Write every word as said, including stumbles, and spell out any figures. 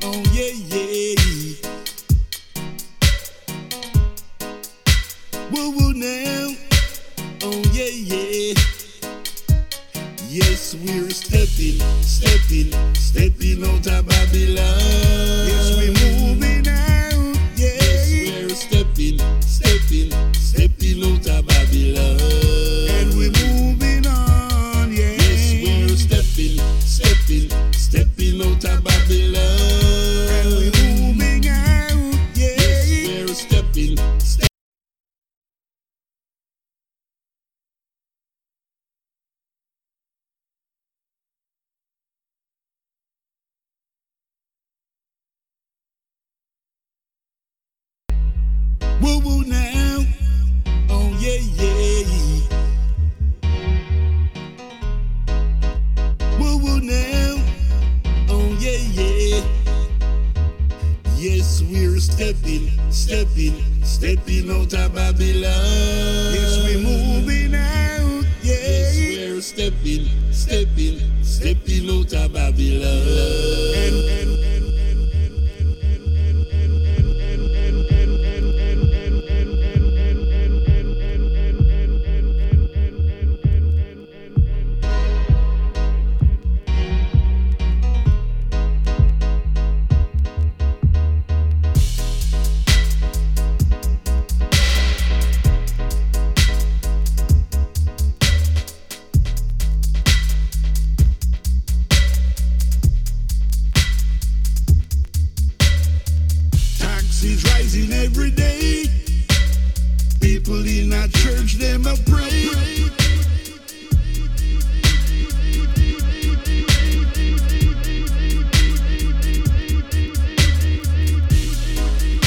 Oh yeah, yeah. Woo woo now. Oh yeah, yeah. Yes, we're stepping, stepping, stepping out of Babylon. Yes, we're moving out. Yeah. Yes, we're stepping, stepping, stepping out of Babylon. And we're moving on. Yeah. Yes, we're stepping, stepping, stepping out of Babylon. And we're moving out. Yeah. Yes, we're stepping, stepping. Woo woo now, oh yeah, yeah. Woo woo now, oh yeah, yeah. Yes, we're stepping, stepping, stepping out of Babylon. Yes, we're moving out, yeah. Yes, we're stepping, stepping, stepping out of Babylon. And, and, taxes rising every day.